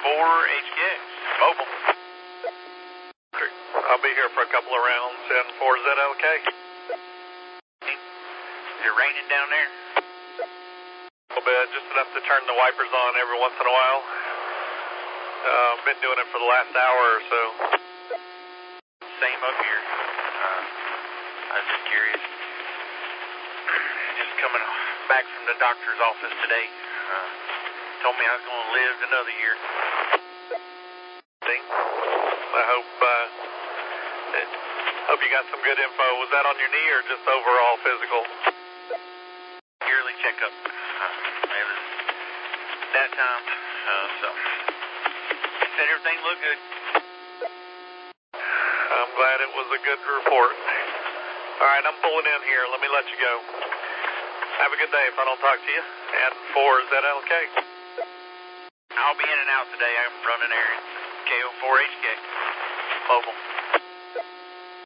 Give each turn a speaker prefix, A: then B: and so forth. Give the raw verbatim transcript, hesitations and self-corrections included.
A: four H K, mobile.
B: I'll be here for a couple of rounds. N four, is that okay?
A: Is it raining down there?
B: A little bit, just enough to turn the wipers on every once in a while. Uh, I've been doing it for the last hour or so.
A: Same up here. Uh, I was just curious. Just coming back from the doctor's office today. Uh, told me I was going to live another year.
B: See? I hope, uh, it, hope you got some good info. Was that on your knee or just overall physical?
A: Yearly checkup. Uh, it was that time, uh, so said everything looked good.
B: I'm glad it was a good report. All right, I'm pulling in here. Let me let you go. Have a good day if I don't talk to you. And four, is that okay?
A: I'll be in and out today. I'm running errands. K O four H K. Mobile.